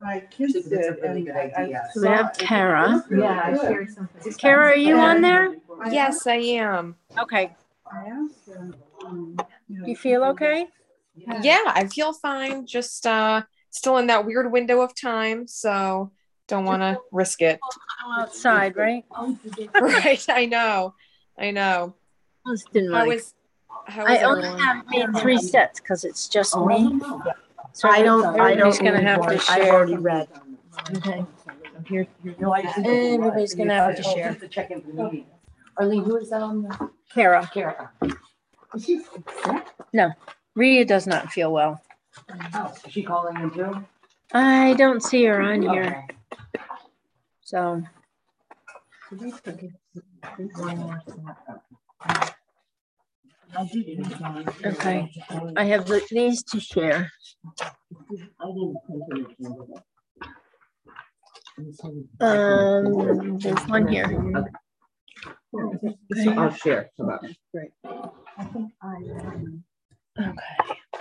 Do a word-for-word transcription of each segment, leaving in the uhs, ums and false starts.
my kids did. That's a really good idea. So we have Kara. Really yeah, I shared something. Kara, are you on there? Yes, I am. Okay. I asked her, um, you know, You feel okay? Yeah, I feel fine. Just uh still in that weird window of time, so don't want to risk it. Outside, right? Right, I know. I know. Didn't How like. is how I is only everyone? have made three sets because it's just Oh, me. So I don't. I don't. Everybody's gonna have to I've share. already read. Okay. Here, no, I just Everybody's gonna have to share. To check in for the meeting. Arlene, who is that on the? Kara. Kara. Is she sick? No, Rhea does not feel well. Oh, is she calling in too? I don't see her on here. Okay. So. Okay, I have the, these to share. Um, there's one here. Okay. I'll share. Great. Okay.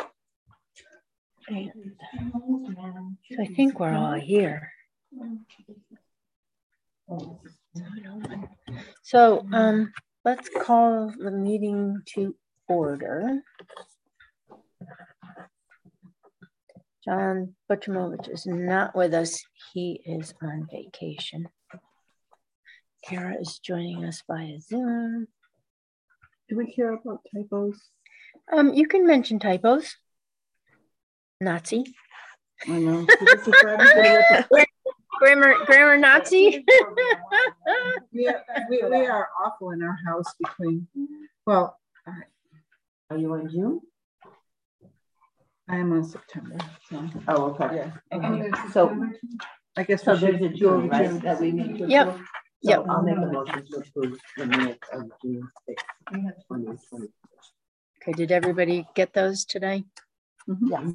And so I think we're all here. So um, let's call the meeting to order. John Butchamovich is not with us. He is on vacation. Kara is joining us via Zoom. Do we care about typos? Um, you can mention typos. Nazi. I know. Grammar, grammar Nazi. we, are, we, we are awful in our house between, well, all right. Are you in June? I am on September. So. Oh, okay. Yeah. Okay. So, I guess so there's a June, right, that we need to Yep. approve? So yep. I'll make a motion to approve the minutes of June sixth. Okay, did everybody get those today? Mm-hmm. Yeah.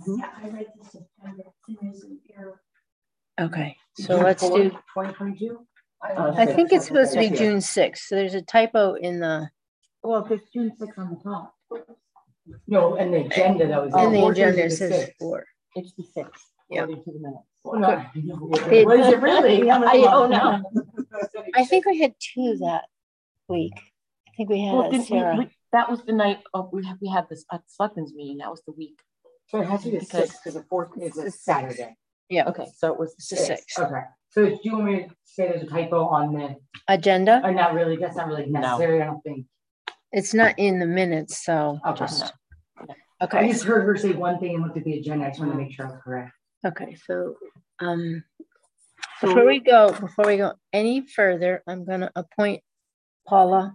Mm-hmm. Okay, so June let's do twenty twenty-two. I think it's supposed to be June sixth. So there's a typo in the. Well, there's June sixth on the top. No, and the agenda that was in the agenda it says four. It's the sixth. Yeah. According to the minutes. Well, no. It, was it really? I don't know. I think we had two that week. I think we had well, a Sarah. We, we, that was the night of we had we had this at Selectmen's meeting. That was the week. So it has to be the sixth because the fourth is a Saturday. Yeah. Okay. So it was the sixth. Okay. So do you want me to say there's a typo on the agenda? Or not really. That's not really necessary. No. I don't think. It's not in the minutes, so okay. just. No. Okay. I just heard her say one thing and looked at the agenda. I just want to make sure I was correct. Okay, so um, before we go, before we go any further, I'm going to appoint Paula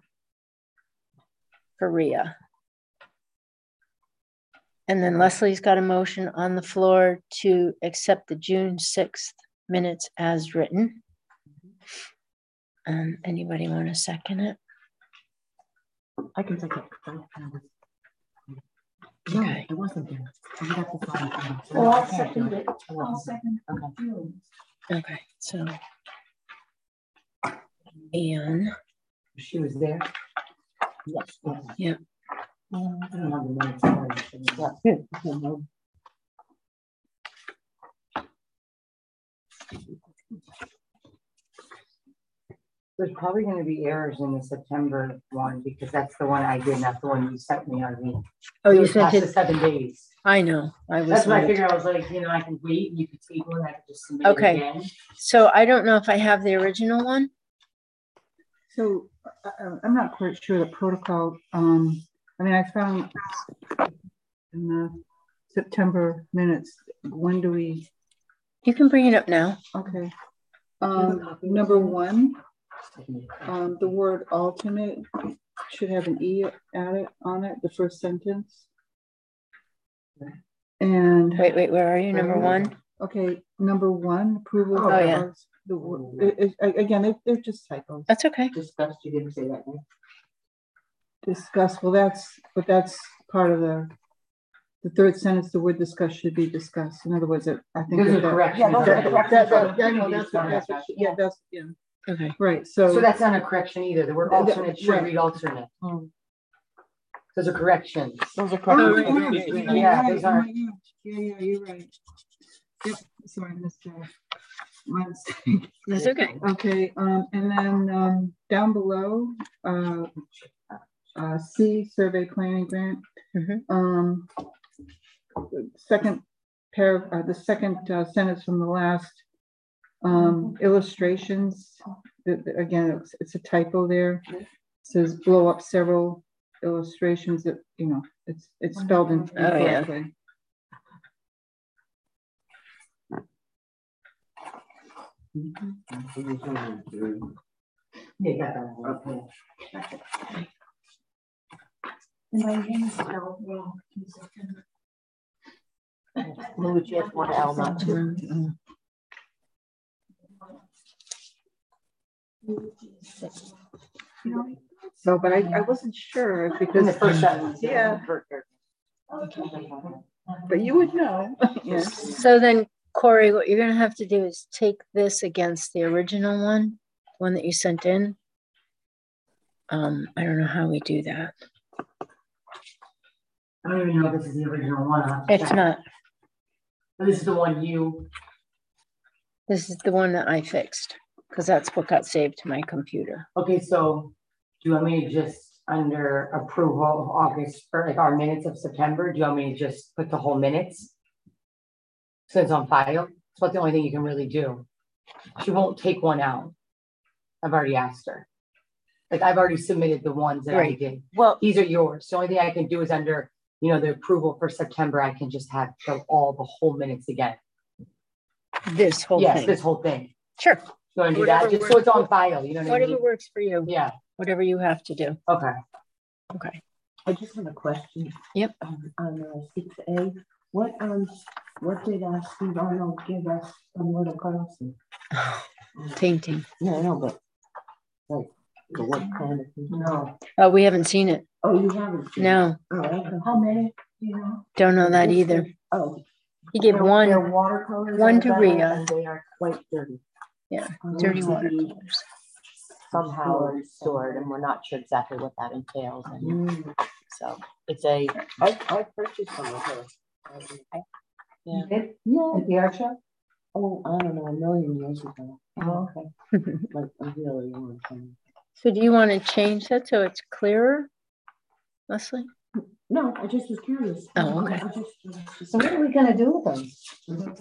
Faria. And then Leslie's got a motion on the floor to accept the June sixth minutes as written. Um, anybody want to second it? I can second it. No, okay. it wasn't there. Oh, I'll second it. I'll second okay. Okay, so and she was there. Yes. Yep. Yeah. There's probably going to be errors in the September one because that's the one I did, not the one you sent me on me. Oh, it you sent it seven days. I know. I was. That's what I figured. I was like, you know, I can wait. And you could take one. I could just submit okay. it again. So I don't know if I have the original one. So uh, I'm not quite sure the protocol. Um, I mean, I found in the September minutes. When do we? You can bring it up now. Okay. Um, number one. Um, the word alternate should have an E added on it, the first sentence. And wait, wait, where are you? Number one. Okay, number one, approval. Oh, yeah. The word it, it, again, it, they're just typos. That's okay. Discussed. You didn't say that. Right? Discuss. Well, that's but that's part of the the third sentence. The word discuss should be discussed. In other words, it, I think there's that, a correction. Yeah, that, that, that, that, yeah, no, that's what, that's what she, yeah, that's yeah. Okay. Right. So so that's not a correction either. The word alternate should right. read alternate. Hmm. Those are corrections. Those are corrections. Oh, yeah, yeah, right. those are. Oh, yeah, yeah, you're right. Yep. Sorry, I missed that. my mistake. That's okay. Okay, um, and then um, down below, uh, uh, C, survey planning grant. Mm-hmm. Um, second pair, uh, the second uh, sentence from the last, um, illustrations. The, the, again, it's, it's a typo there. It says blow up several illustrations that, you know, it's it's spelled in incorrectly. Oh, Louis, you have one L, not two. Mm-hmm. So, but I, I wasn't sure because In the first sentence. yeah, but you would know. Yeah. So then, Corey, what you're gonna have to do is take this against the original one, one that you sent in. Um, I don't know how we do that. I don't even know if this is the original one. It's not. But this is the one you. This is the one that I fixed because that's what got saved to my computer. Okay, so do you want me to just under approval of August or like our minutes of September? Do you want me to just put the whole minutes? So it's on file. It's about the only thing you can really do. She won't take one out. I've already asked her. Like I've already submitted the ones that Right. I did. Well, these are yours. The only thing I can do is under, you know, the approval for September, I can just have the, all the whole minutes again. This whole yes, thing. this whole thing. Sure. You want to do Whatever that? Just so it's on file. You know what Whatever I mean? works for you. Yeah. Whatever you have to do. Okay. Okay. I just have a question. Yep. Um, on uh, six A, what um, what did uh, Steve Arnold give us on Little Carlson? Painting. No, no, but like the what kind of thing? No. Oh, we haven't seen it. Oh, you haven't? seen No. it? Oh, okay. How many? You know? Don't know that Just either. the- Oh, He gave they're, one. They're watercolors. one on to that, Rhea. and they are quite dirty. Yeah, Um, dirty to water. be Somehow restored, and we're not sure exactly what that entails. And Mm. so it's a I, I purchased some of her. yeah. It, yeah. At the art shop? Oh, I don't know, a million years ago. Oh, okay. Like a really long time. So do you want to change that so it's clearer, Leslie? No, I just was curious. Oh, okay. I just, so what are we gonna do with them?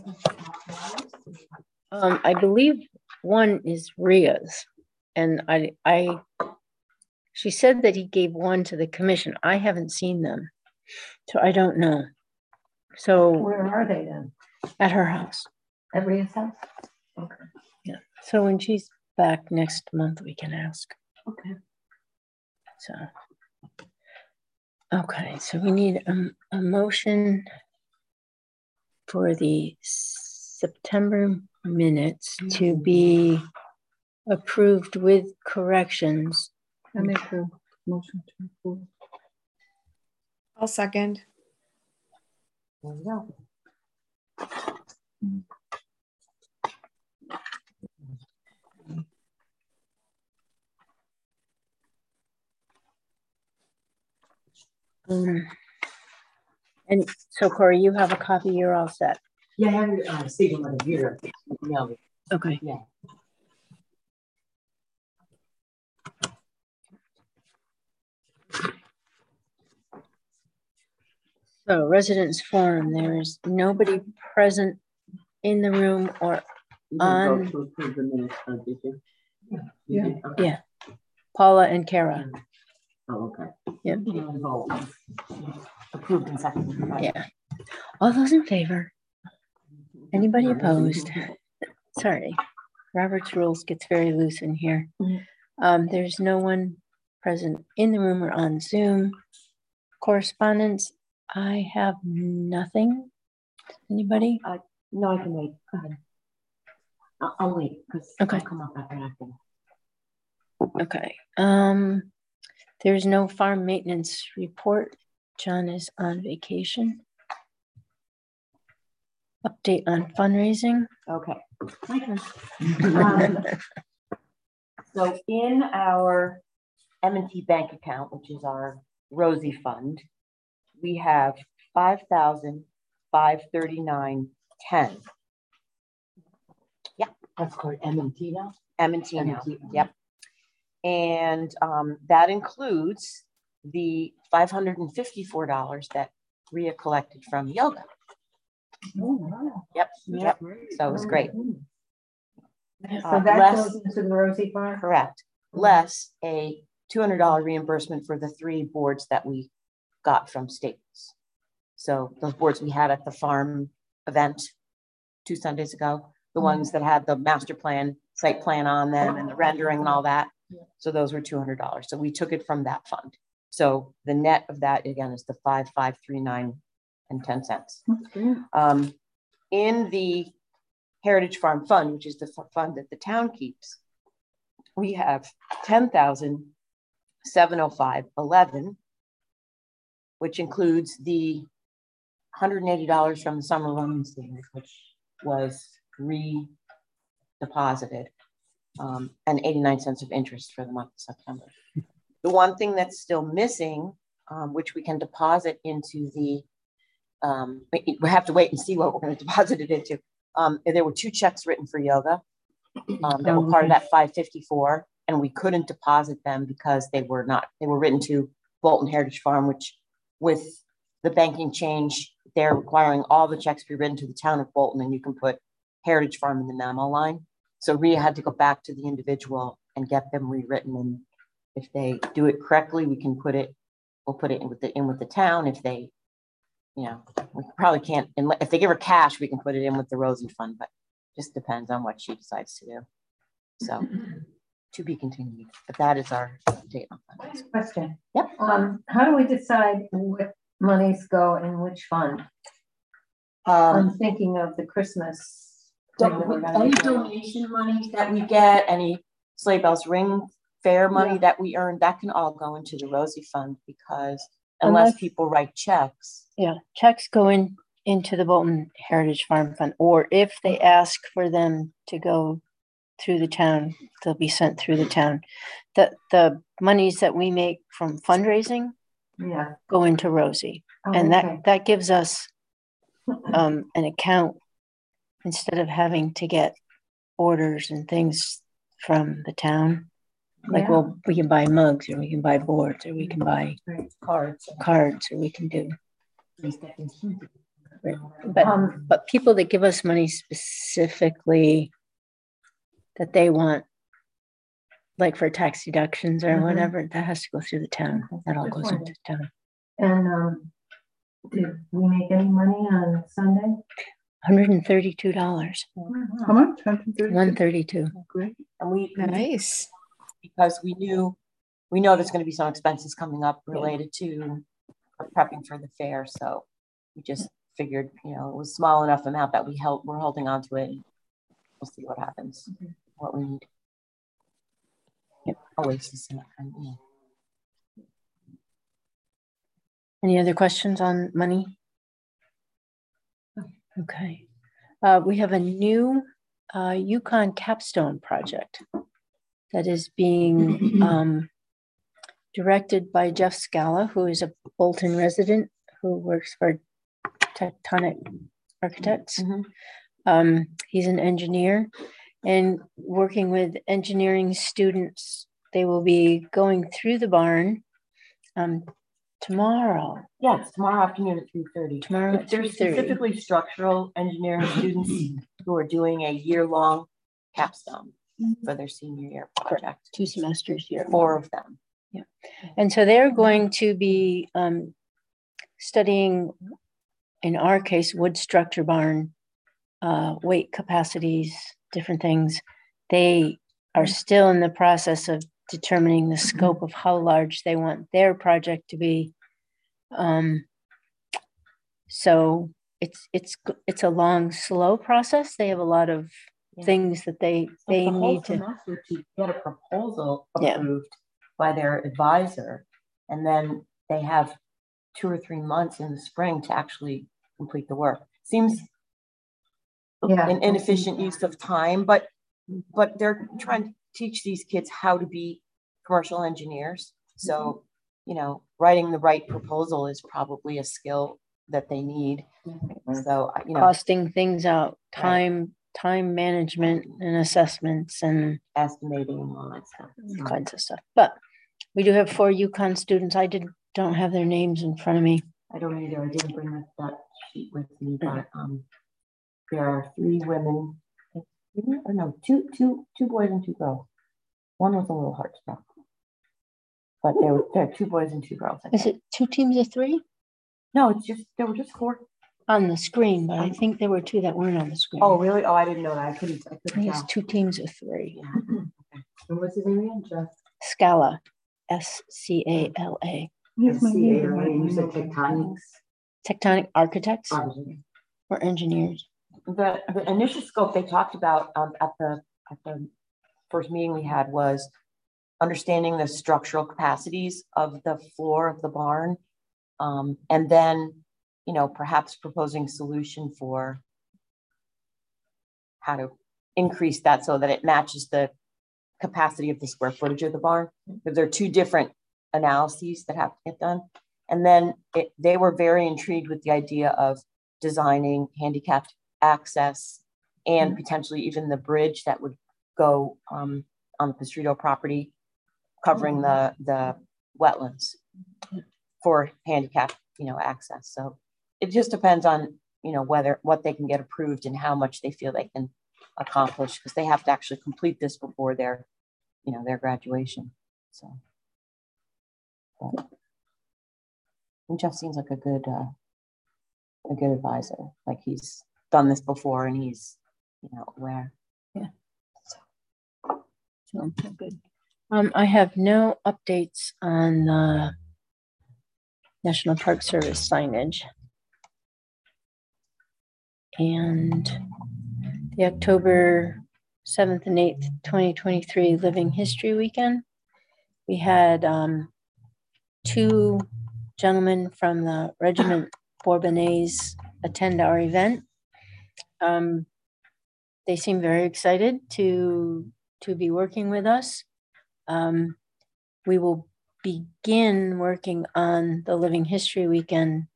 Um, I believe one is Rhea's, and I, I, she said that he gave one to the commission. I haven't seen them, so I don't know. So Where are they then? at her house. At Rhea's house? Okay. Yeah. So when she's back next month, we can ask. Okay. So, okay. So we need a, a motion for the September minutes to be approved with corrections. I make a motion to approve. I'll second. There we go. Um, and so Corey, you have a copy, you're all set. Yeah, I have it uh, saved on my computer. Yeah. Okay. Yeah. So residents forum, there is nobody present in the room or You didn't on, go to approve the minutes, uh, did you? Yeah. You Yeah. did? Okay. yeah, Paula and Kara. Oh, okay. Yep. Vote. Approved and seconded. Right. Yeah. All those in favor? Anybody opposed? Sorry, Robert's rules gets very loose in here. Um, there's no one present in the room or on Zoom. Correspondence, I have nothing. Anybody? No, I can wait. Go ahead. I'll, I'll wait because Okay. I'll come up after after. Okay. Um, there's no farm maintenance report. John is on vacation. Update on fundraising. Okay. Um, so in our M and T bank account, which is our Rosie fund, we have five thousand five thirty-nine ten. Yeah. That's called M and T now? M and T now, M and T. yep. And um, that includes the five hundred fifty-four dollars that Rhea collected from yoga. Oh, wow. Yep, yep. Great. So it was great. So Uh, that less- goes into the Rosie Farm? Correct. Less a two hundred dollar reimbursement for the three boards that we got from Staples. So those boards we had at the farm event two Sundays ago, the ones that had the master plan, site plan on them and the rendering and all that. So those were two hundred dollars. So we took it from that fund. So the net of that again is the five five three nine and ten cents. That's great. Um, in the Heritage Farm Fund, which is the f- fund that the town keeps, we have ten thousand seven hundred five eleven, which includes the one hundred eighty dollars from the summer loan savings, which was re-deposited, um, and eighty-nine cents of interest for the month of September. The one thing that's still missing, um, which we can deposit into the, um, we we have to wait and see what we're going to deposit it into. Um, there were two checks written for yoga um, that were part of that five fifty-four, and we couldn't deposit them because they were not, they were written to Bolton Heritage Farm, which with the banking change, they're requiring all the checks be written to the town of Bolton, and you can put Heritage Farm in the memo line. So Rhea had to go back to the individual and get them rewritten. And if they do it correctly, we can put it, we'll put it in with the, in with the town. If they, you know, we probably can't, if they give her cash, we can put it in with the Rosie Fund, but just depends on what she decides to do. So to be continued, but that is our update on that. Question. Yep. Um, how do we decide what monies go in which fund? Um, I'm thinking of the Christmas. thing that we're gonna any do. donation money that we get, any Sleigh Bells Ring Fair money Yeah. that we earn, that can all go into the Rosie Fund, because unless Unless- people write checks. Yeah, checks go in into the Bolton Heritage Farm Fund, or if they ask for them to go through the town, they'll be sent through the town. The the monies that we make from fundraising Yeah. go into Rosie, Oh, and okay. that that gives us um an account instead of having to get orders and things from the town. Like, Yeah. well, we can buy mugs, or we can buy boards, or we can buy Cards. cards, or we can do. Right. But Um, but people that give us money specifically that they want, like for tax deductions or Mhm. whatever, that has to go through the town. That all Just goes into the town. And um, did we make any money on Sunday? one hundred and thirty-two dollars. How much? One thirty-two. Great. And we, Nice. because we knew, we know there's gonna be some expenses coming up related to prepping for the fair, so we just figured, you know, it was small enough amount that we held, we're holding on to it. We'll see what happens, what we need. Yep, Oasis and that kind of, yeah. Any other questions on money? Okay. Uh, we have a new uh, Yukon capstone project that is being um, directed by Jeff Scala, who is a Bolton resident who works for Tectonic Architects. Mhm. Um, he's an engineer, and working with engineering students, they will be going through the barn um, tomorrow. Yeah, it's tomorrow afternoon at three thirty. Tomorrow at They're three thirty. specifically structural engineering students who are doing a year-long capstone for their senior year project. Two semesters here. Four of them. And so they're going to be um, studying, in our case, wood structure barn, uh, weight capacities, different things. They are still in the process of determining the scope of how large they want their project to be. Um, so it's it's it's a long, slow process. They have a lot of Yeah. things that they It's they the whole need to. semester to get a proposal Yeah. approved by their advisor, and then they have two or three months in the spring to actually complete the work. Seems Yeah. an inefficient use of time, but but they're trying to teach these kids how to be commercial engineers. So, you know, writing the right proposal is probably a skill that they need. So, you know, Costing things out, time time management and assessments and Estimating and all that stuff. all kinds of stuff. But we do have four UConn students. I did don't have their names in front of me. I don't either. I didn't bring that, that sheet with me, but um, there are three women. Or no, two, two, two boys and two girls. One was a little hard to spell, but there were there are two boys and two girls. I Is think. it two teams of three? No, it's just there were just four. On the screen, but I think there were two that weren't on the screen. Oh, really? Oh, I didn't know that. I couldn't. I I couldn't think it's tell. two teams of three. Yeah. Okay. And what's his name again? Jeff. Scala, S C A L A. Here's my C A neighbor. L A, and you said tectonics. Tectonic architects Obviously. or engineers. The the initial scope they talked about um, at the at the first meeting we had was understanding the structural capacities of the floor of the barn, um, and then, you know, perhaps proposing solution for how to increase that so that it matches the capacity of the square footage of the barn. Because there are two different analyses that have to get done. And then it, they were very intrigued with the idea of designing handicapped access and mm-hmm. potentially even the bridge that would go um, on the Pistrito property, covering mm-hmm. the, the wetlands for handicapped, you know, access. So it just depends on, you know, whether what they can get approved and how much they feel they can accomplish, because they have to actually complete this before their, you know, their graduation. So, but, and Jeff seems like a good, uh, a good advisor. Like he's done this before and he's, you know, aware. Yeah. So, so good. Um, I have no updates on the National Park Service signage. And the October seventh and eighth, twenty twenty-three Living History Weekend, we had um, two gentlemen from the Regiment Bourbonnais attend our event. Um, they seem very excited to, to be working with us. Um, we will begin working on the Living History Weekend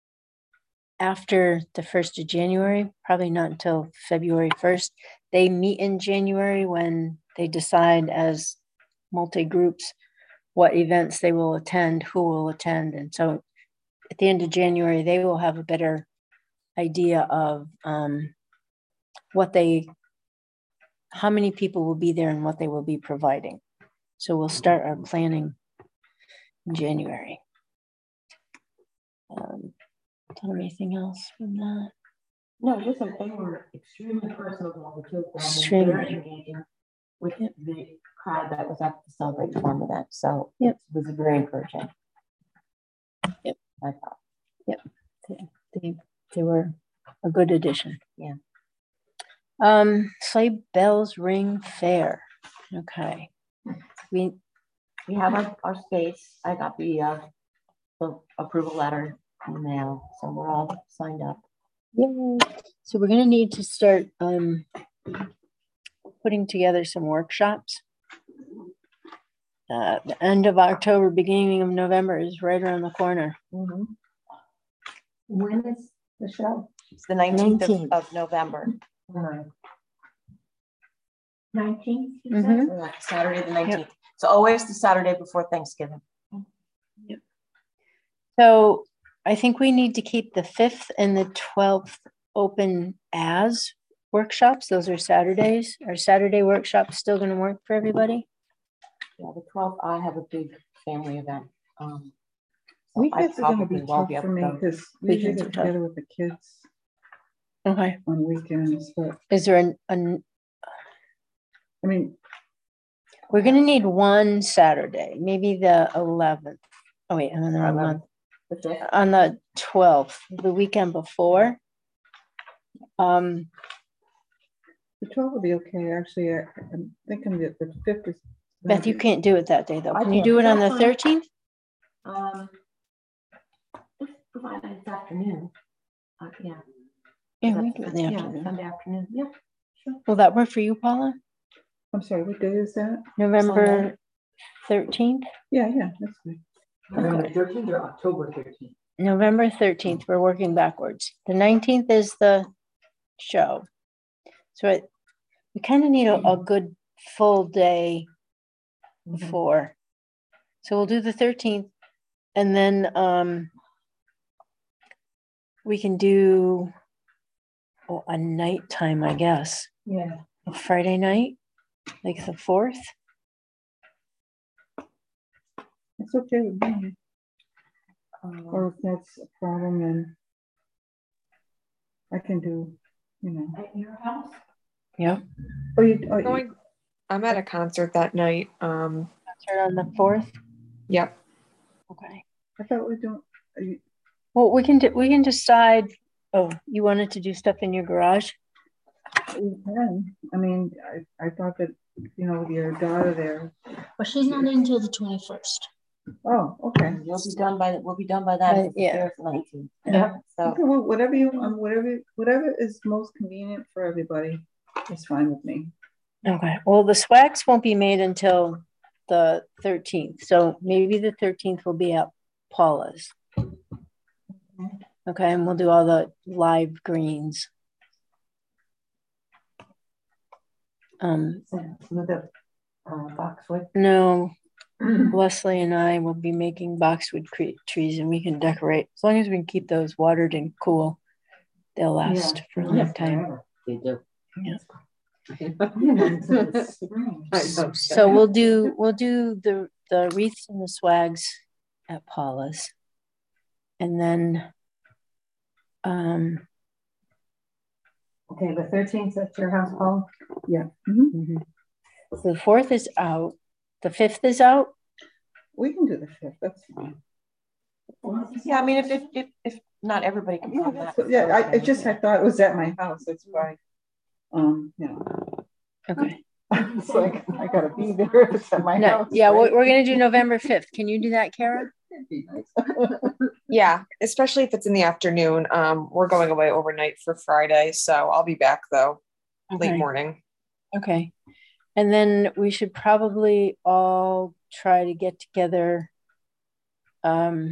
after the first of January, probably not until February first. They meet in January when they decide as multi-groups what events they will attend, who will attend. And so at the end of January, they will have a better idea of um, what they, how many people will be there and what they will be providing. So we'll start our planning in January. Um, Tell me anything else from that? No, just that they were extremely personable. The two of them Extremely. very engaging with yep. the crowd that was at the Celebrate Farm event. So yep. it was very encouraging. Yep. I thought. Yep. They, they were a good addition. Yeah. Um, Sleigh Bells Ring Fair. Okay. We we have our, our space. I got the uh the approval letter in the mail, so we're all signed up. Yay. So we're going to need to start um, putting together some workshops. Uh, the end of October, beginning of November is right around the corner. Mm-hmm. When is the show? It's the nineteenth of, of November. nineteenth? Mm-hmm. Saturday the nineteenth. Yep. So always the Saturday before Thanksgiving. Yep. So I think we need to keep the fifth and the twelfth open as workshops. Those are Saturdays. Are Saturday workshops still going to work for everybody? Yeah, the twelfth, I have a big family event. Um, so Weekends are going to be tough for me because we get together with the kids. Okay. On weekends, but is there an, an I mean, we're going to need one Saturday, maybe the eleventh. Oh wait, I'm in the wrong month. On the twelfth, the weekend before. Um, the twelfth will be okay. Actually, I, I'm thinking that the fifth is. Beth, you can't do it that day though. Can you do it on the thirteenth? Um, provided it's afternoon. Uh, yeah. Yeah, we do it in the yeah, afternoon. Sunday afternoon. Yeah, sure. Will that work for you, Paula? I'm sorry, what day is that? November thirteenth? Yeah, yeah, that's good. November thirteenth or October thirteenth? November thirteenth, we're working backwards. The nineteenth is the show. So I, we kind of need a, a good full day before. So we'll do the thirteenth, and then um, we can do oh, a nighttime, I guess. Yeah. A Friday night, like the fourth. It's okay with me. Um, Or if that's a problem, then I can do, you know. At your house? Yep. Oh, you, oh, you, Going, I'm at a concert that night. Um, Start on the fourth. yep. Okay. I thought we don't, are you, Well, we can do, we can decide. Oh, you wanted to do stuff in your garage? we can. I mean, I, I thought that, you know, with your daughter there. Well, she's not in until the twenty-first. Oh, okay. You'll be done by, we'll be done by that. By- yeah. nineteenth. Yeah. So, Okay, well, whatever you, um, whatever, whatever is most convenient for everybody is fine with me. Okay. Well, the swags won't be made until the thirteenth. So maybe the thirteenth will be at Paula's. Okay, and we'll do all the live greens. Um, With the uh, boxwood. no, Leslie and I will be making boxwood cre- trees, and we can decorate as long as we can keep those watered and cool. They'll last Yeah. for a long Yeah, time. forever. They do. Yeah. You know, until it's spring. So we'll do we'll do the the wreaths and the swags at Paula's, and then um Okay, the thirteenth at your house, Paul? Yeah. Mhm. mhm. So the fourth is out, the fifth is out. We can do the fifth, that's fine. yeah, I mean, if, if, if, if not everybody can Yeah, come that's, back. yeah, I, I just, I thought it was at my house, that's why. Um, you know, Okay. it's like, I gotta be there if it's at my No, house. yeah, right? we're, we're gonna do November fifth. Can you do that, Kara? That'd be nice. Yeah, especially if it's in the afternoon. Um, we're going away overnight for Friday, so I'll be back though late Okay. morning. Okay. And then we should probably all try to get together. Um,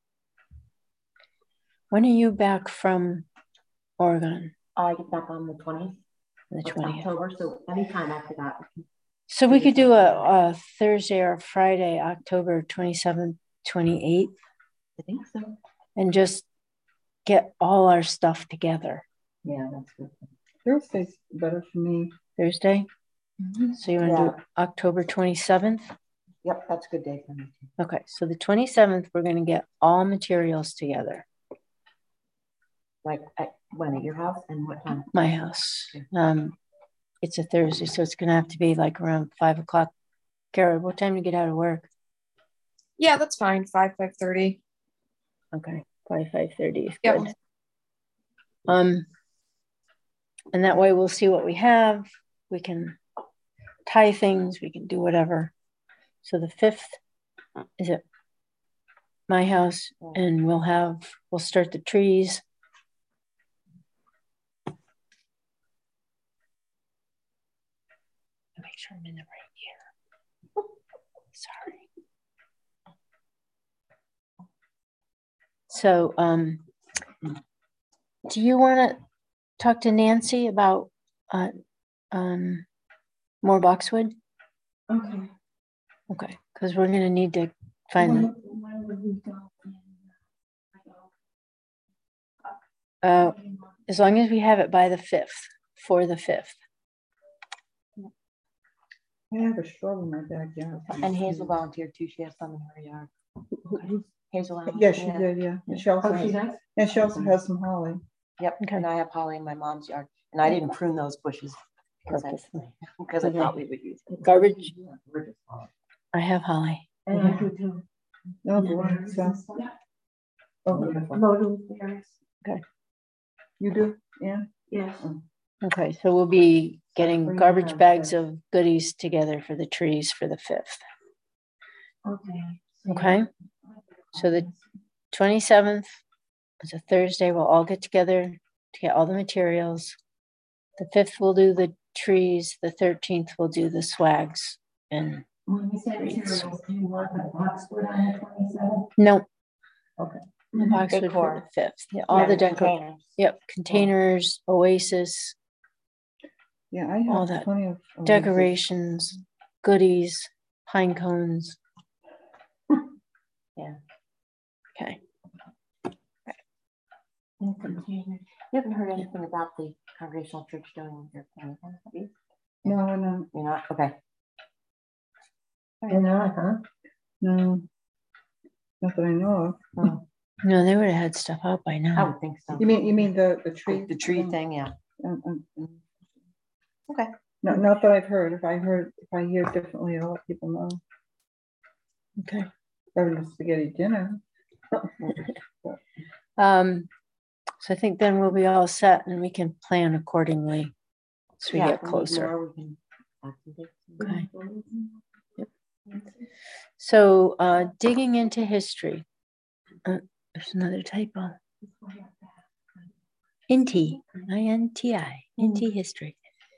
when are you back from Oregon? I get back on the twentieth The of twentieth. October, so anytime after that. So we could do a, a Thursday or Friday, October twenty-seventh, twenty-eighth, I think so. and just get all our stuff together. Yeah, that's good. Thursday's better for me. Thursday? Mm-hmm. So you want to Yeah. do October twenty-seventh? Yep, that's a good day for me. Okay, so the twenty-seventh, we're going to get all materials together. Like at, when at your house and what time? My house. Um, it's a Thursday, so it's going to have to be like around five o'clock. Kara, what time do you get out of work? Yeah, that's fine. Five, five thirty. Okay, probably five thirty is Yep. good. Um, and that way we'll see what we have. We can tie things. We can do whatever. So the fifth is at my house, and we'll have we'll start the trees. Make sure I'm in the right year. Sorry. So, um, do you want to talk to Nancy about uh, um, more boxwood? Okay. Okay, because we're gonna need to find When, them. when would we go? Uh, as long as we have it by the fifth, for the fifth. I have a shrub in my backyard. And Hazel volunteered too. She has some in her yard. Who- who- Hazel. Allen. Yeah, she did, yeah. And she also Oh, she has, does? and she also has some holly. Yep, and I have holly in my mom's yard, and I didn't prune those bushes because I, Purposely. because I Okay. thought we would use it. Garbage. I have holly. And I do too. No, boy, so. Oh, wonderful. Lotus berries. You do, yeah? Yes. Okay, so we'll be getting Bring garbage them bags down. of goodies together for the trees for the fifth. Okay. Okay. So the twenty-seventh is a Thursday. We'll all get together to get all the materials. The fifth we'll do the trees. The thirteenth we'll do the swags. And When we say materials, do you want the boxwood on the twenty-seventh? no. Okay. The boxwood for Decor. the fifth. Yeah, all Yeah, the decor. containers. Yep, containers, Oasis. Yeah, I all have that plenty of of decorations, goodies, pine cones. Yeah. Okay. You haven't heard anything about the Congregational Church doing their plan, have you? No, no, You're not? Okay. You're not, huh? no, not that I know of. Oh, No, they would have had stuff out by I now. would think so. You mean, you mean the, the tree? The, the tree thing, yeah. Um, um, Okay. No, not that I've heard. If I heard, if I hear differently, I'll let people know. Okay. Better than spaghetti dinner. Um, so I think then we'll be all set and we can plan accordingly as we Yeah, get if we need closer. more, we can activate some. Okay. Yep. So uh, digging into history. Uh, there's another typo. Inti, I N T I, Inti history.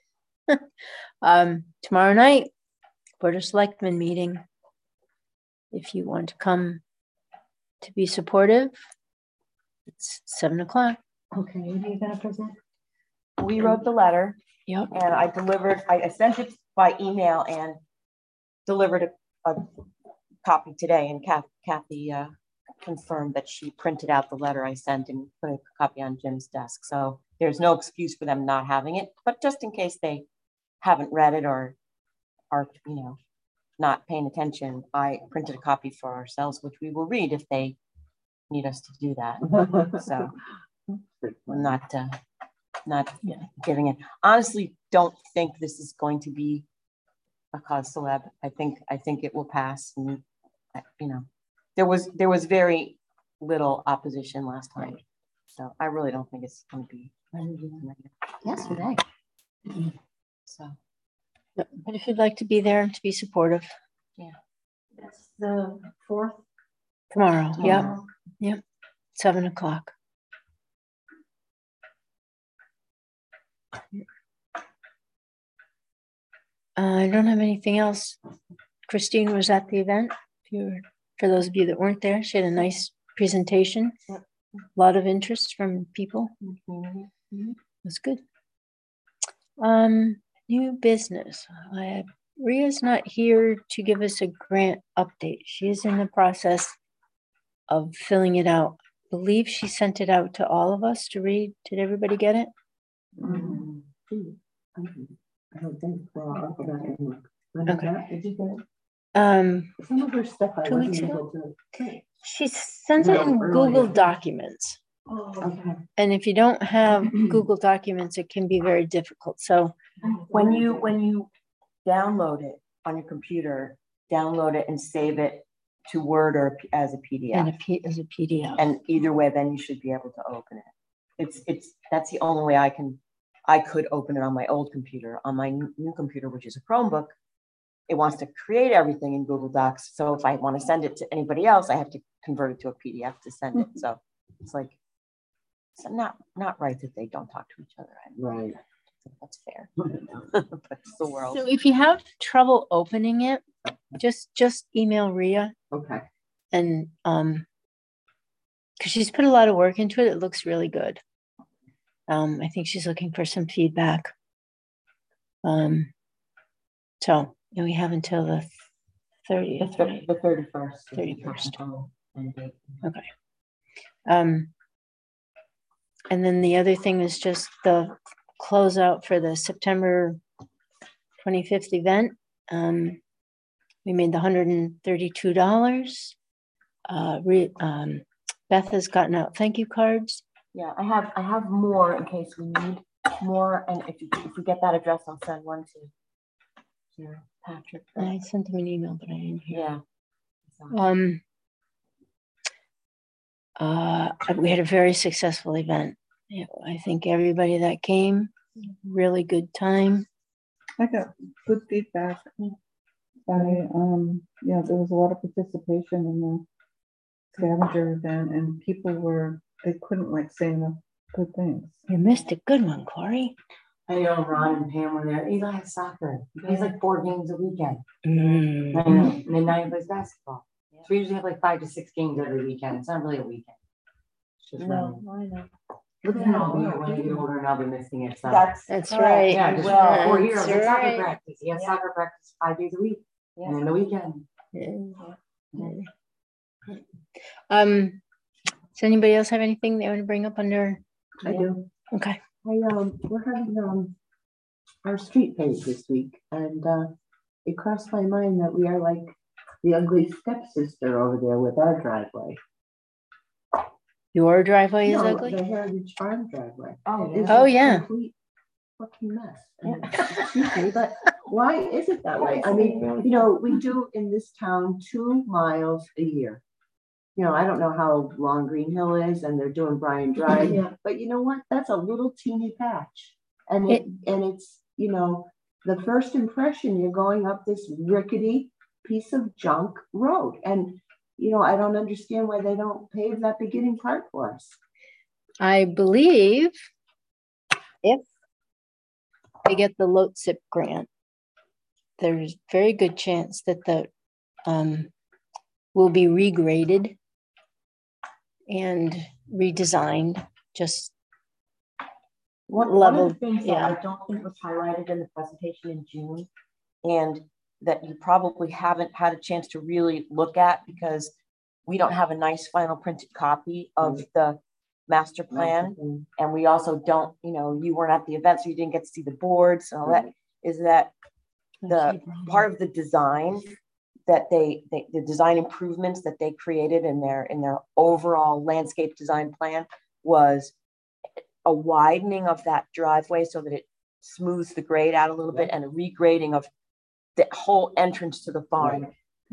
um, tomorrow night, Board of Selectmen meeting. If you want to come to be supportive, it's seven o'clock. Okay, what are you gonna present? We wrote the letter Yep. and I delivered, I, I sent it by email and delivered a, a copy today, and Kath, Kathy uh, confirmed that she printed out the letter I sent and put a copy on Jim's desk. So there's no excuse for them not having it, but just in case they haven't read it or are, you know, not paying attention, I printed a copy for ourselves, which we will read if they need us to do that. So I'm not, uh, not giving it. Honestly, don't think this is going to be a cause celeb. I think, I think it will pass. And, you know, there was, there was very little opposition last time. So I really don't think it's going to be yesterday. So. But if you'd like to be there to be supportive. Yeah. That's the fourth. Tomorrow. Tomorrow. Yep. Yep. Seven o'clock. Uh, I don't have anything else. Christine was at the event. If you were, for those of you that weren't there, she had a nice presentation. A lot of interest from people. Mm-hmm. That's good. Um, new business. I, Ria's not here to give us a grant update. She is in the process of filling it out. I believe she sent it out to all of us to read. Did everybody get it? Mm-hmm. I don't think so. I'll go back and look. Okay. Did you get it? Um, Some of her stuff I two weeks wasn't ago? able to. she sent it No, in earlier. Google Documents. Oh, okay. And if you don't have Google Documents, it can be very difficult. So When you, when you download it on your computer, download it and save it to Word or as a P D F. and a P, as a P D F. And either way, then you should be able to open it. It's, it's, that's the only way I can, I could open it on my old computer. On my new, new computer, which is a Chromebook, it wants to create everything in Google Docs. So if I want to send it to anybody else, I have to convert it to a P D F to send it. So it's like, it's not, not right that they don't talk to each other. Right. That's fair. But it's the world. So if you have trouble opening it, just just email Ria. Okay. And um, because she's put a lot of work into it, it looks really good. Um, I think she's looking for some feedback. Um, so and we have until the thirtieth, right? The thirty-first. thirty-first. Okay. Um, and then the other thing is just the closeout for the September twenty-fifth event. Um, we made the one hundred thirty-two dollars. Uh, re, um, Beth has gotten out thank you cards. Yeah, I have I have more in case we need more. And if you, if we get that address, I'll send one to, to Patrick. I sent him an email, but I didn't hear. Yeah. Um, uh, we had a very successful event. Yeah, I think everybody that came, really good time. I got good feedback. By, um, yeah, there was a lot of participation in the scavenger event, and people were, they couldn't like say enough good things. You missed a good one, Corey. I know Ron and Pam were there. Eli has soccer. He plays like four games a weekend. Mm. I know. And then now he plays basketball. So we usually have like five to six games every weekend. It's not really a weekend. It's just No, running. I know. Look at how when I get older and I'll be missing it. So That's, That's right. yeah, just Well, four years that's like soccer right. practice. He has Yeah. soccer practice five days a week, Yeah. and then the weekend. Yeah. Um, does anybody else have anything they want to bring up under? I do. Okay. I, um, we're having, um, our street page this week, and, uh, it crossed my mind that we are like the ugly stepsister over there with our driveway. Your driveway is No, ugly? the Heritage Farm driveway. Oh, It's Oh, a yeah. complete fucking mess. And excuse me, but why is it that way? I mean, you know, we do in this town two miles a year. You know, I don't know how long Green Hill is, and they're doing Bryan Drive, Yeah. but you know what? That's a little teeny patch. And it, and it's, you know, the first impression, you're going up this rickety piece of junk road. And, you know, I don't understand why they don't pave that beginning part for us. I believe if they get the LOTSIP grant, there's very good chance that the um, will be regraded and redesigned, just One, one of level. the things Yeah. that I don't think was highlighted in the presentation in June, and that you probably haven't had a chance to really look at because we don't have a nice final printed copy of the master plan. And we also don't, you know, you weren't at the event, so you didn't get to see the boards and all that, is that the part of the design that they, they the design improvements that they created in their in their overall landscape design plan was a widening of that driveway so that it smooths the grade out a little bit, and a regrading of the whole entrance to the farm.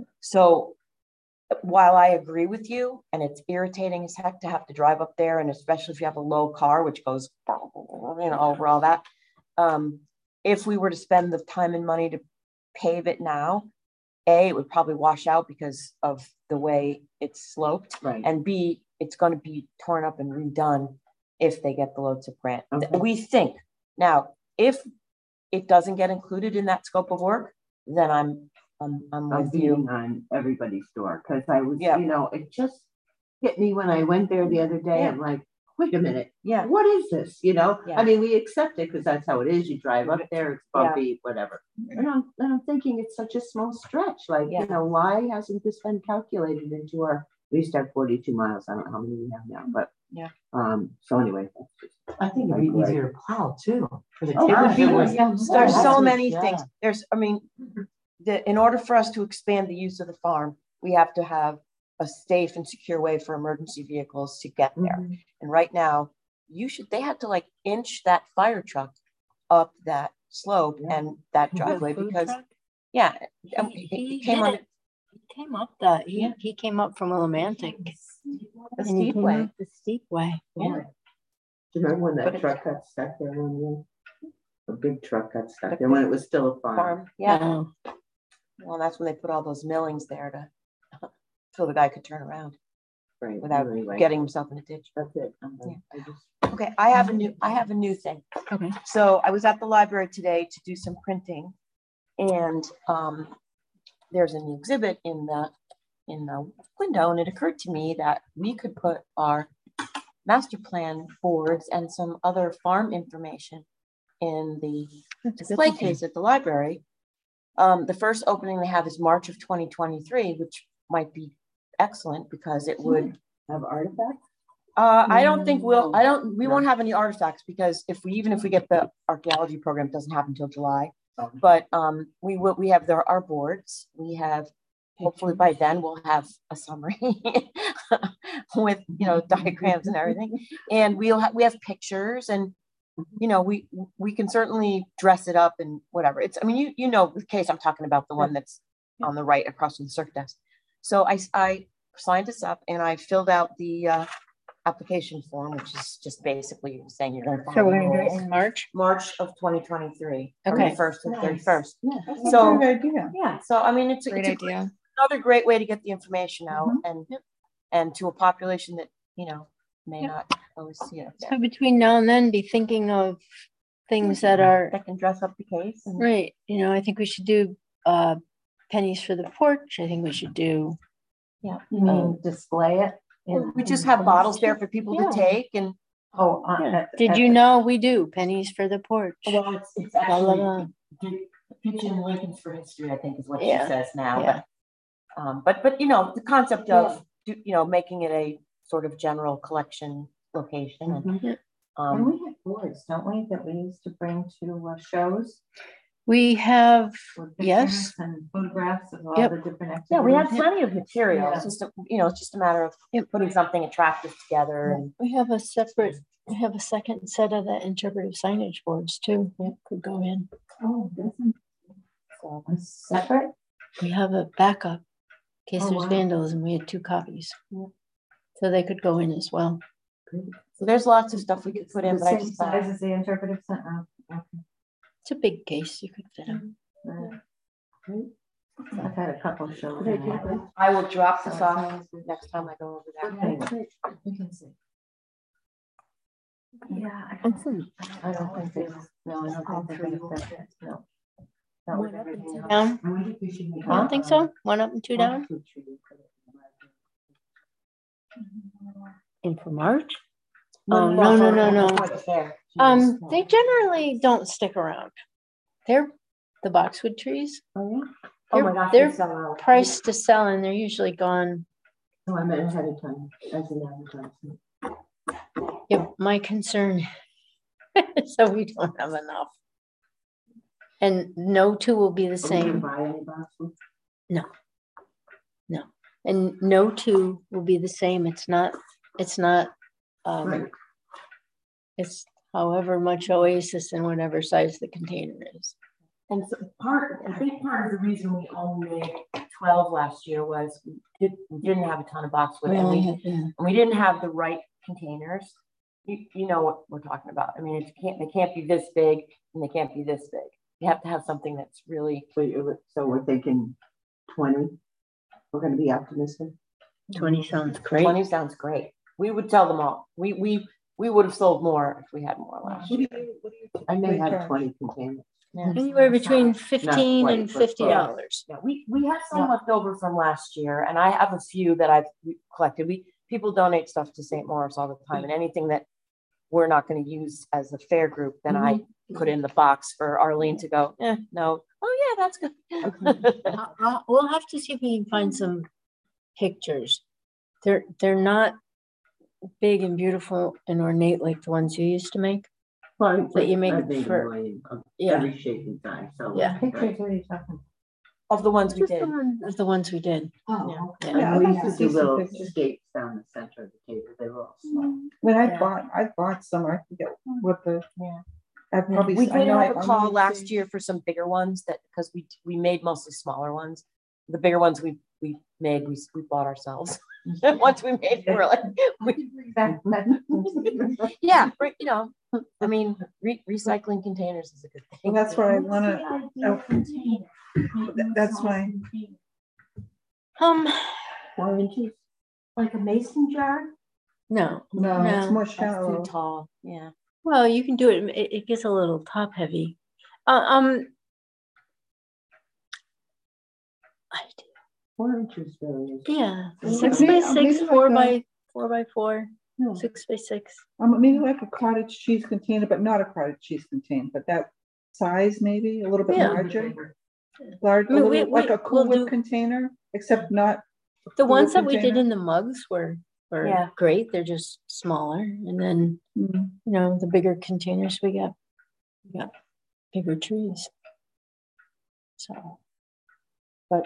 So while I agree with you, and it's irritating as heck to have to drive up there, and especially if you have a low car, which goes, you know, over all that. Um, if we were to spend the time and money to pave it now, A, it would probably wash out because of the way it's sloped. Right. And B, it's going to be torn up and redone if they get the LOTSIP grant. Okay. We think. Now, if it doesn't get included in that scope of work, then I'm I'm, I'm I'm with you. beating on everybody's door because I was, Yeah. you know, it just hit me when I went there the other day. Yeah. I'm like, wait a minute, Yeah. what is this? You know, Yeah. I mean, we accept it because that's how it is. You drive up there, it's Yeah. bumpy, whatever. And I'm, and I'm thinking it's such a small stretch. Like, Yeah. you know, why hasn't this been calculated into our? We used to have forty-two miles. I don't know how many we have now, but Yeah. Um. So anyway, that's just, I think it'd be easier to plow too. For the Oh, tip, it would if be, it was- yeah. There's Oh, so that's- many yeah. things. There's, I mean, the, in order for us to expand the use of the farm, we have to have a safe and secure way for emergency vehicles to get there. Mhm. And right now, you should, they had to like inch that fire truck up that slope Yeah. and that driveway because, yeah, um, He- it he it came did on it. He came up the, he, Yeah. he came up from Willimantic. the and he steep came way. up the steep way. Yeah. Do you remember when But that it's- truck got stuck there one year? A big truck got stuck there when it was still a farm. Farm, yeah. Oh, Well, that's when they put all those millings there to, so the guy could turn around Right. without anyway, getting himself in a ditch. That's it. I'm Yeah. done. I just. Okay, I have a new, I have a new thing. okay. So I was at the library today to do some printing, and um, there's a new exhibit in the, in the window, and it occurred to me that we could put our master plan boards and some other farm information in the display case at the library. Um, the first opening they have is March of twenty twenty-three, which might be excellent because it would. Have artifacts? Uh, I don't think we'll, I don't, we No. won't have any artifacts because if we, even if we get the archaeology program, it doesn't happen until July. Oh. But, um, we will, we have there, our boards, we have, hopefully by then we'll have a summary with, you know, diagrams and everything. And we'll have, we have pictures and, you know, we, we can certainly dress it up and whatever. It's, I mean, you, you know, the case I'm talking about, the one that's on the right across from the circuit desk. So I, I signed us up and I filled out the, uh, application form, which is just basically saying you're gonna. So follow we're the gonna do it rules. in March? March of twenty twenty-three. Okay. First and Nice. thirty-first. Yeah. That's So- a good idea. Yeah, so I mean, it's, Great it's a- idea. another great way to get the information out Mm-hmm. and, and to a population that, you know, may Yep. not always see it. So between now and then, be thinking of things that are, That can dress up the case. and- right, you know, I think we should do uh pennies for the porch. I think we should do, You mean display it? in- We just in have the bottles place? there for people to Yeah. take and, Oh, uh, Yeah. at- Did at you the- know we do pennies for the porch? Well, it's, it's Blah, blah, actually, blah. the Kitchen Lincoln's for History, I think is what she Yeah, says now, yeah. but, um, but, but, you know, the concept of, do- you know, making it a sort of general collection location and, Mhm. And um, we have boards, don't we, that we used to bring to uh, shows? We have, with yes. pictures and photographs of all Yep. the different activities. yeah, we have plenty of material. Yeah. It's just, a- you know, it's just a matter of Yep. putting something attractive together and, We have a separate, we have a second set of the interpretive signage boards too. That could go in. Oh, doesn't, so. a separate? We have a backup in case Oh, there's wow. vandalism. We had two copies. So they could go in as well. So there's lots of stuff we could put in, The but I same just size thought, as the interpretive center. It's a big case. You could fit them. I've had a couple of shows. Could I do that? I will drop this off next time I go over there. Okay. We can see. Yeah. I Awesome. I don't think they, no, I don't think they're gonna fit it, no. Not with One up and everything two else. down? I wonder if we should make I don't think a, so. One up and two um, down? fruit tree and put it in the library. In for March? No, Oh, no, no, no, for- no, for no. the fair. Um, they generally don't stick around. They're the boxwood trees. Oh, yeah? Oh They're, my gosh, they're they sell out. priced to sell and they're usually gone. Oh, I meant ahead of time, as an advertisement. Yep, my concern. So we don't have enough. And no two will be the Are we gonna same. buy any boxes? And no two will be the same. It's not, it's not, um, Right. it's however much Oasis and whatever size the container is. And so part, I think part of the reason we only made twelve last year was we did, we didn't have a ton of boxwood and we, and we didn't have the right containers. You, you know what we're talking about. I mean, it can't, they can't be this big and they can't be this big. You have to have something that's really, So you- so we're thinking twenty? We're gonna be optimistic? Twenty sounds great. twenty sounds great. We would sell them all. We, we, we would have sold more if we had more last What year. do you, what do you? I may they have charge? twenty containers. Anywhere between fifteen quite, and but fifty close. dollars. Yeah, we, we have some left over from last year and I have a few that I've collected. We, people donate stuff to Saint Maurice all the time and anything that we're not going to use as a fair group, then I put in the box for Arlene to go, eh, no. Oh yeah, that's good. I'll- I'll- We'll have to see if we can find some pictures. They're, they're not big and beautiful and ornate like the ones you used to make. Well, That you make I think for- a million of Yeah. every shape and size, so. Yeah. right. what are you talking? Of the ones we Just the did. one of the ones we did. Oh, Yeah. okay. Yeah, I'd We like used to to see do some little pictures. skates down the center of the table, they were all small. When I Yeah. bought, I bought some, I forget what the. Yeah. I probably. We I did know I- have a I call remember last seeing- year for some bigger ones that, because we, we made mostly smaller ones. The bigger ones we, we made, we, we bought ourselves. Once we made, we were like, we, That- that- yeah, re- you know, I mean, re- recycling containers is a good Well, thing. that's what I wanna, oh, that- that's why, Um, Four inches. Like a mason jar? no, no, it's No, more That's shallow. too tall, yeah. well, you can do it. It, it gets a little top heavy. Uh, um, I do. Four inches really is. Yeah, Well, six maybe- by uh, six, maybe four like a- by, four by four, No. six by six. Um, maybe like a cottage cheese container, but not a cottage cheese container, but that size maybe, a little bit Yeah. larger. Large, I a mean, we- little, like we- a Cool we'll Whip do- container, except not. The Cool ones Whip that we did container. in the mugs were, were Yeah. great. They're just smaller. And then, Mm. you know, the bigger containers, we got, we got bigger trees. So, but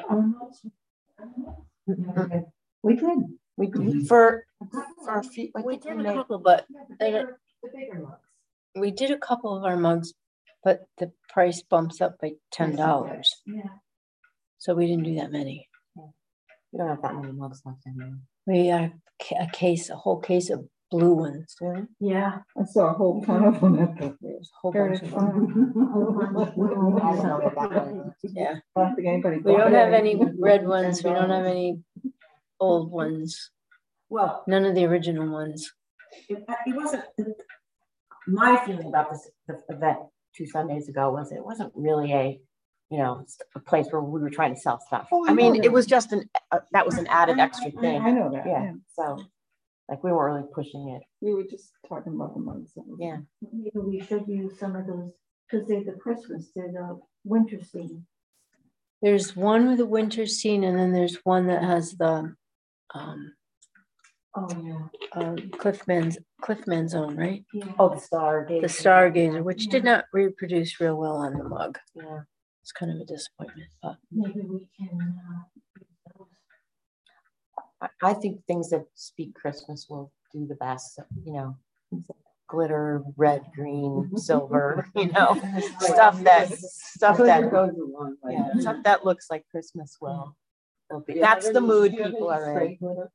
We did. We, we- for, for a few, I we think we did a made, couple, but The they- bigger, the bigger mugs. we did a couple of our mugs, but the price bumps up by ten dollars. Yeah. So we didn't do that many. we don't have that many mugs left anymore. We got a ca- a case, a whole case of blue ones. Yeah. I saw a whole ton of them at the There's a whole bunch Heritage of them. Farm. Yeah. I don't think anybody. We bought don't it. have any red ones. We don't have any old ones. Well, None of the original ones. it, it wasn't, my feeling about this the event two Sundays ago was it wasn't really a, you know, a place where we were trying to sell stuff. Oh, I I mean, know it that. was just an, uh, that was an added extra I thing. know that, Yeah, yeah. so, Like we weren't really pushing it. We were just talking about the months. Yeah. Maybe we should use some of those, because they're the Christmas, they're the winter scene. There's one with the winter scene, and then there's one that has the um, Oh, yeah. uh, Cliffman's Cliffman's Own, right? Yeah. Oh, the Stargazer. The Stargazer, which Yeah. did not reproduce real well on the mug. Yeah. It's kind of a disappointment, but Maybe we can, uh, use those. I, I think things that speak Christmas will do the best. You know, glitter, red, green, silver. You know, stuff that stuff that goes along. Like yeah, that. stuff that looks like Christmas will. will be. Yeah, That's the do mood you have people any are in. straight glitter?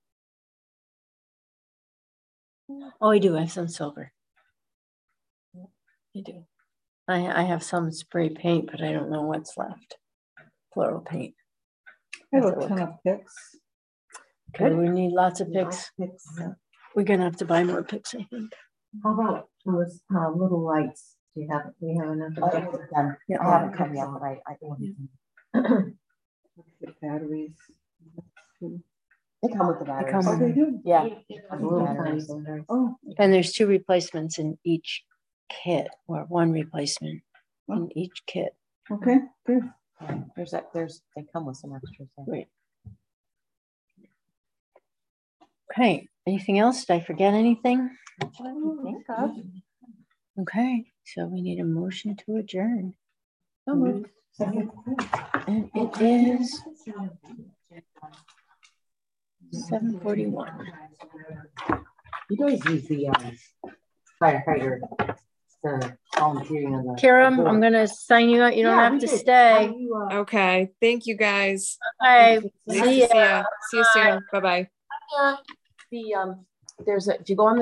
oh, I do have some silver. I do. I I have some spray paint, but I don't know what's left. Floral paint. I have Have a to ton look. of picks. Okay, we need lots of picks. We're gonna have to buy more picks, I think. How about those, uh, little lights? Do you have, we have enough? I of haven't those? done- Yeah. I haven't come yet, but I, I ordered them. The batteries. They come with the They batteries. come Oh, they do? Yeah. A the little batteries. tiny. Oh, And there's two replacements in each kit, or one replacement in each kit. okay, good. Yeah, there's that. There's they come with some extras. There. Great. Okay, anything else? Did I forget anything? That's what I can think of. Okay, so we need a motion to adjourn. So moved. And it is seven forty-one. You guys use the um, firefighter, the volunteering of the. Kiram, board. I'm gonna sign you out. You don't Yeah, have we to did. stay. You, uh, Okay. Thank you guys. Okay, Nice see to see ya. ya. See you soon. Bye bye. The um, there's a. If you go on the